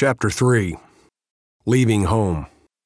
Chapter 3. Leaving Home.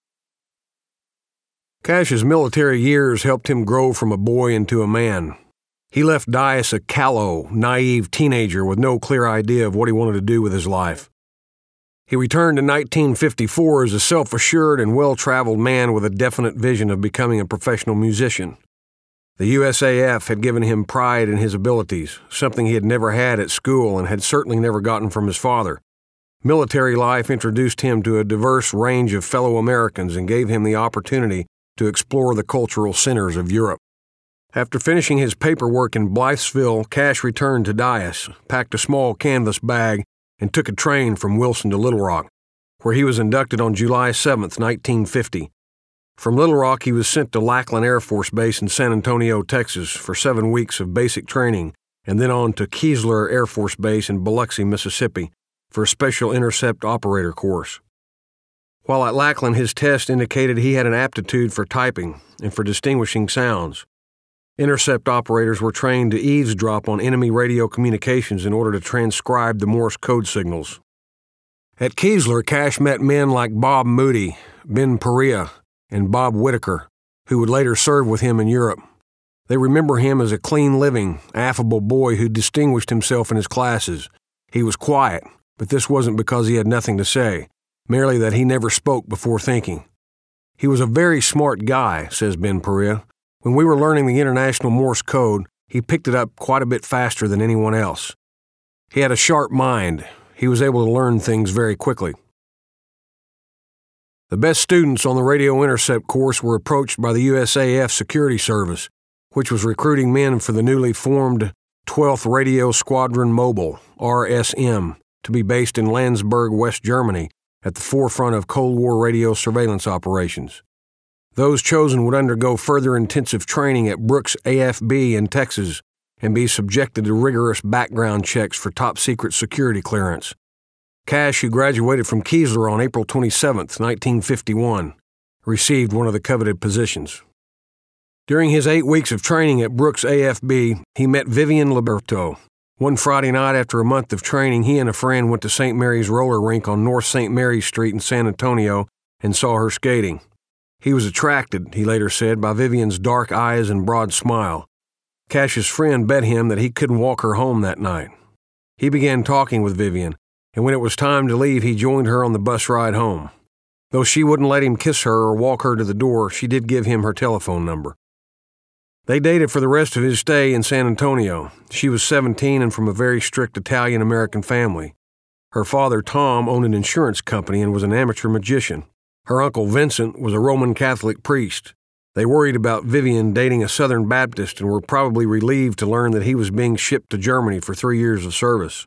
Cash's military years helped him grow from a boy into a man. He left Dyess a callow, naive teenager with no clear idea of what he wanted to do with his life. He returned in 1954 as a self-assured and well-traveled man with a definite vision of becoming a professional musician. The USAF had given him pride in his abilities, something he had never had at school and had certainly never gotten from his father. Military life introduced him to a diverse range of fellow Americans and gave him the opportunity to explore the cultural centers of Europe. After finishing his paperwork in Blythesville, Cash returned to Dyess, packed a small canvas bag, and took a train from Wilson to Little Rock, where he was inducted on July 7, 1950. From Little Rock, he was sent to Lackland Air Force Base in San Antonio, Texas, for 7 weeks of basic training, and then on to Keesler Air Force Base in Biloxi, Mississippi, for a special intercept operator course. While at Lackland, his test indicated he had an aptitude for typing and for distinguishing sounds. Intercept operators were trained to eavesdrop on enemy radio communications in order to transcribe the Morse code signals. At Keesler, Cash met men like Bob Moody, Ben Perea, and Bob Whitaker, who would later serve with him in Europe. They remember him as a clean-living, affable boy who distinguished himself in his classes. He was quiet, but this wasn't because he had nothing to say, merely that he never spoke before thinking. He was a very smart guy, says Ben Perea. When we were learning the International Morse code, he picked it up quite a bit faster than anyone else. He had a sharp mind. He was able to learn things very quickly. The best students on the radio intercept course were approached by the USAF Security Service, which was recruiting men for the newly formed 12th Radio Squadron Mobile, RSM, to be based in Landsberg, West Germany, at the forefront of Cold War radio surveillance operations. Those chosen would undergo further intensive training at Brooks AFB in Texas and be subjected to rigorous background checks for top-secret security clearance. Cash, who graduated from Keesler on April 27, 1951, received one of the coveted positions. During his 8 weeks of training at Brooks AFB, he met Vivian Liberto. One Friday night after a month of training, he and a friend went to St. Mary's roller rink on North St. Mary's Street in San Antonio and saw her skating. He was attracted, he later said, by Vivian's dark eyes and broad smile. Cash's friend bet him that he couldn't walk her home that night. He began talking with Vivian, and when it was time to leave, he joined her on the bus ride home. Though she wouldn't let him kiss her or walk her to the door, she did give him her telephone number. They dated for the rest of his stay in San Antonio. She was 17 and from a very strict Italian-American family. Her father, Tom, owned an insurance company and was an amateur magician. Her uncle, Vincent, was a Roman Catholic priest. They worried about Vivian dating a Southern Baptist and were probably relieved to learn that he was being shipped to Germany for 3 years of service.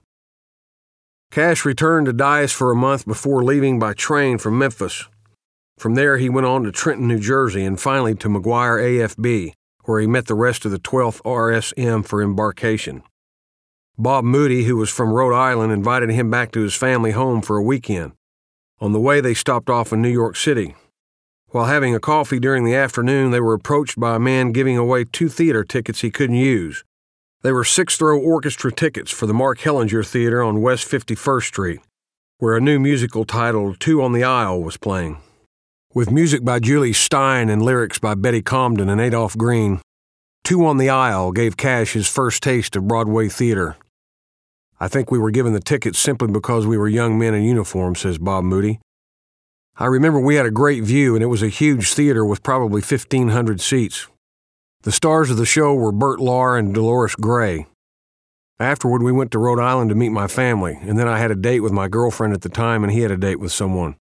Cash returned to Dyess for a month before leaving by train from Memphis. From there, he went on to Trenton, New Jersey, and finally to McGuire AFB, where he met the rest of the 12th RSM for embarkation. Bob Moody, who was from Rhode Island, invited him back to his family home for a weekend. On the way, they stopped off in New York City. While having a coffee during the afternoon, they were approached by a man giving away 2 theater tickets he couldn't use. They were 6th-row orchestra tickets for the Mark Hellinger Theater on West 51st Street, where a new musical titled Two on the Aisle was playing. With music by Julie Stein and lyrics by Betty Comden and Adolph Green, Two on the Aisle gave Cash his first taste of Broadway theater. I think we were given the tickets simply because we were young men in uniform, says Bob Moody. I remember we had a great view, and it was a huge theater with probably 1,500 seats. The stars of the show were Bert Lahr and Dolores Gray. Afterward, we went to Rhode Island to meet my family, and then I had a date with my girlfriend at the time, and he had a date with someone.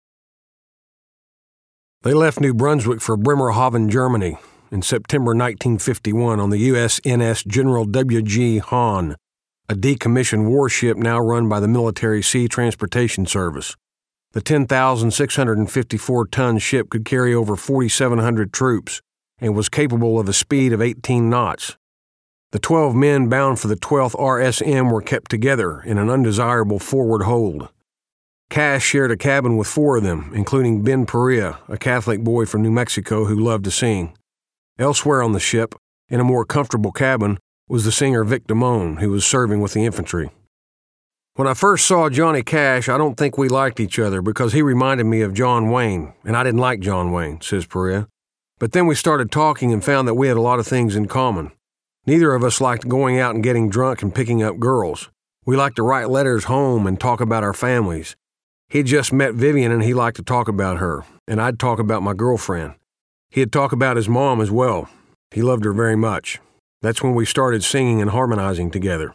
They left New Brunswick for Bremerhaven, Germany, in September 1951 on the USNS General W.G. Hahn, a decommissioned warship now run by the Military Sea Transportation Service. The 10,654-ton ship could carry over 4,700 troops and was capable of a speed of 18 knots. The 12 men bound for the 12th RSM were kept together in an undesirable forward hold. Cash shared a cabin with 4 of them, including Ben Perea, a Catholic boy from New Mexico who loved to sing. Elsewhere on the ship, in a more comfortable cabin, was the singer Vic Damone, who was serving with the infantry. When I first saw Johnny Cash, I don't think we liked each other because he reminded me of John Wayne, and I didn't like John Wayne, says Perea. But then we started talking and found that we had a lot of things in common. Neither of us liked going out and getting drunk and picking up girls. We liked to write letters home and talk about our families. He'd just met Vivian and he liked to talk about her, and I'd talk about my girlfriend. He'd talk about his mom as well. He loved her very much. That's when we started singing and harmonizing together.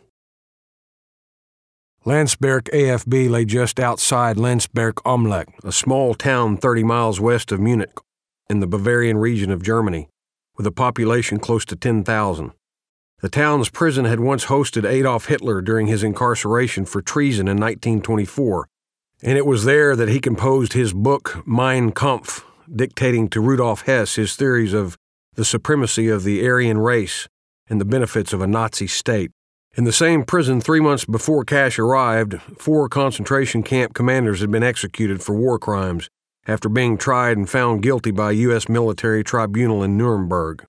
Landsberg AFB lay just outside Landsberg am Lech, a small town 30 miles west of Munich in the Bavarian region of Germany, with a population close to 10,000. The town's prison had once hosted Adolf Hitler during his incarceration for treason in 1924, and it was there that he composed his book Mein Kampf, dictating to Rudolf Hess his theories of the supremacy of the Aryan race and the benefits of a Nazi state. In the same prison 3 months before Cash arrived, 4 concentration camp commanders had been executed for war crimes after being tried and found guilty by a U.S. military tribunal in Nuremberg.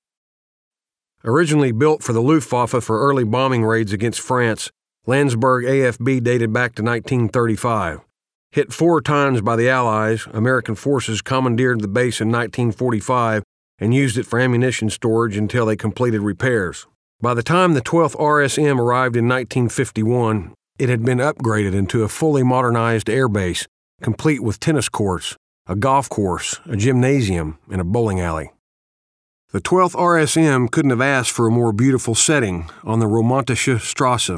Originally built for the Luftwaffe for early bombing raids against France, Landsberg AFB dated back to 1935. Hit 4 times by the Allies, American forces commandeered the base in 1945 and used it for ammunition storage until they completed repairs. By the time the 12th RSM arrived in 1951, it had been upgraded into a fully modernized air base, complete with tennis courts, a golf course, a gymnasium, and a bowling alley. The 12th RSM couldn't have asked for a more beautiful setting on the Romantische Straße,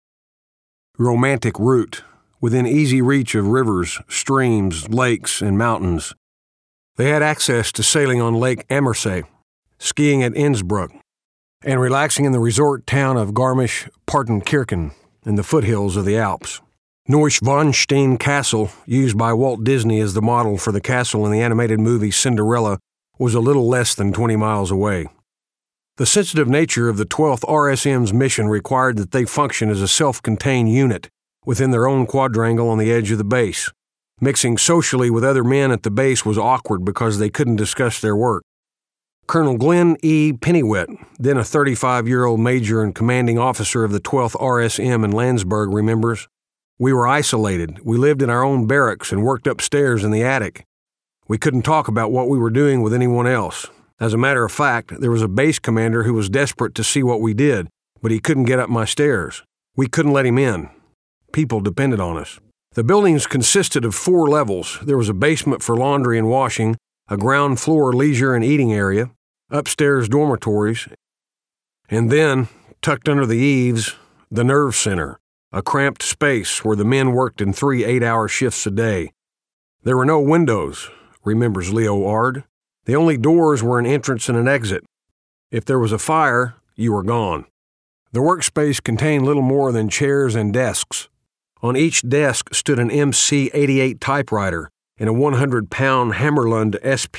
romantic route, within easy reach of rivers, streams, lakes, and mountains. They had access to sailing on Lake Ammersee, skiing at Innsbruck, and relaxing in the resort town of Garmisch-Partenkirchen in the foothills of the Alps. Neuschwanstein Castle, used by Walt Disney as the model for the castle in the animated movie Cinderella, was a little less than 20 miles away. The sensitive nature of the 12th RSM's mission required that they function as a self-contained unit within their own quadrangle on the edge of the base. Mixing socially with other men at the base was awkward because they couldn't discuss their work. Colonel Glenn E. Pennywit, then a 35-year-old major and commanding officer of the 12th RSM in Landsberg, remembers, "We were isolated. We lived in our own barracks and worked upstairs in the attic. We couldn't talk about what we were doing with anyone else. As a matter of fact, there was a base commander who was desperate to see what we did, but he couldn't get up my stairs. We couldn't let him in. People depended on us." The buildings consisted of 4 levels. There was a basement for laundry and washing, a ground floor leisure and eating area, upstairs dormitories, and then, tucked under the eaves, the nerve center, a cramped space where the men worked in 3 8-hour shifts a day. There were no windows, remembers Leo Ard. The only doors were an entrance and an exit. If there was a fire, you were gone. The workspace contained little more than chairs and desks. On each desk stood an MC-88 typewriter and a 100-pound Hammerlund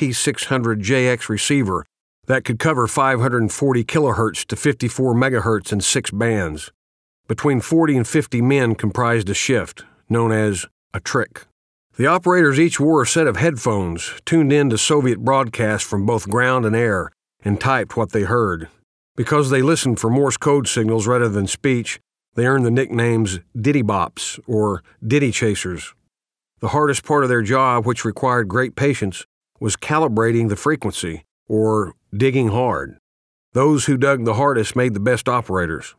SP600JX receiver that could cover 540 kilohertz to 54 megahertz in 6 bands. Between 40 and 50 men comprised a shift, known as a trick. The operators each wore a set of headphones, tuned in to Soviet broadcasts from both ground and air, and typed what they heard. Because they listened for Morse code signals rather than speech, they earned the nicknames Ditty Bops or Ditty Chasers. The hardest part of their job, which required great patience, was calibrating the frequency, or digging hard. Those who dug the hardest made the best operators.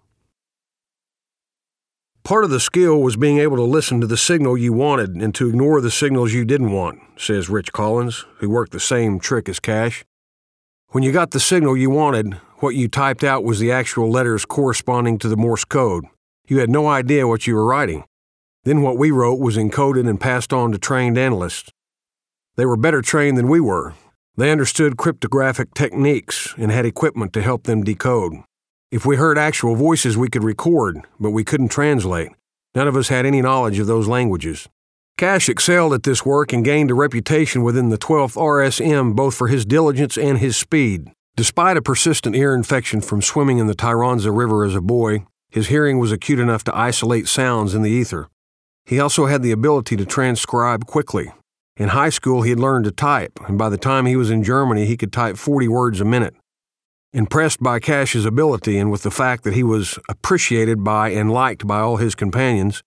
Part of the skill was being able to listen to the signal you wanted and to ignore the signals you didn't want, says Rich Collins, who worked the same trick as Cash. When you got the signal you wanted, what you typed out was the actual letters corresponding to the Morse code. You had no idea what you were writing. Then what we wrote was encoded and passed on to trained analysts. They were better trained than we were. They understood cryptographic techniques and had equipment to help them decode. If we heard actual voices, we could record, but we couldn't translate. None of us had any knowledge of those languages. Cash excelled at this work and gained a reputation within the 12th RSM both for his diligence and his speed. Despite a persistent ear infection from swimming in the Tyronza River as a boy, his hearing was acute enough to isolate sounds in the ether. He also had the ability to transcribe quickly. In high school, he had learned to type, and by the time he was in Germany, he could type 40 words a minute. Impressed by Cash's ability and with the fact that he was appreciated by and liked by all his companions,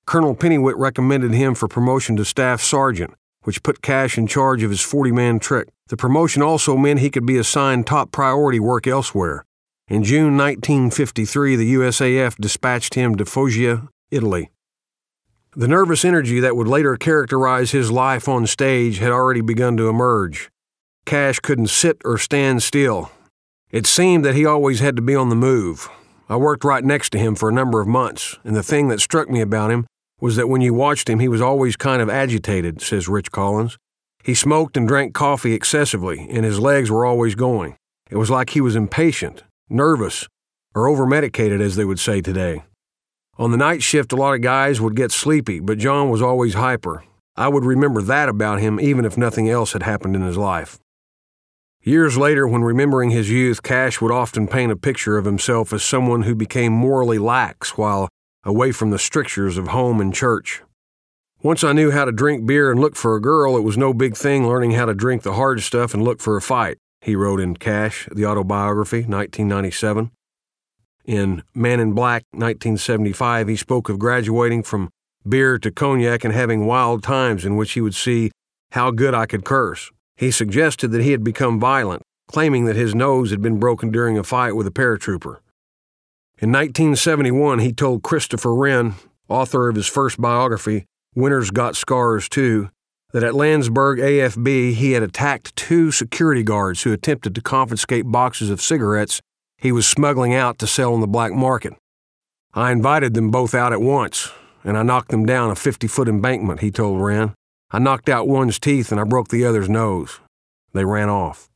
Colonel Pennywit recommended him for promotion to staff sergeant, which put Cash in charge of his 40-man trick. The promotion also meant he could be assigned top priority work elsewhere. In June 1953, the USAF dispatched him to Foggia, Italy. The nervous energy that would later characterize his life on stage had already begun to emerge. Cash couldn't sit or stand still. It seemed that he always had to be on the move. I worked right next to him for a number of months, and the thing that struck me about him was that when you watched him, he was always kind of agitated, says Rich Collins. He smoked and drank coffee excessively, and his legs were always going. It was like he was impatient, nervous, or over-medicated, as they would say today. On the night shift, a lot of guys would get sleepy, but John was always hyper. I would remember that about him even if nothing else had happened in his life. Years later, when remembering his youth, Cash would often paint a picture of himself as someone who became morally lax while away from the strictures of home and church. Once I knew how to drink beer and look for a girl, it was no big thing learning how to drink the hard stuff and look for a fight, he wrote in Cash, the autobiography, 1997. In Man in Black, 1975, he spoke of graduating from beer to cognac and having wild times in which he would see how good I could curse. He suggested that he had become violent, claiming that his nose had been broken during a fight with a paratrooper. In 1971, he told Christopher Wren, author of his first biography, Winter's Got Scars Too, that at Landsberg AFB he had attacked 2 security guards who attempted to confiscate boxes of cigarettes he was smuggling out to sell on the black market. I invited them both out at once, and I knocked them down a 50-foot embankment, he told Wren. I knocked out one's teeth and I broke the other's nose. They ran off.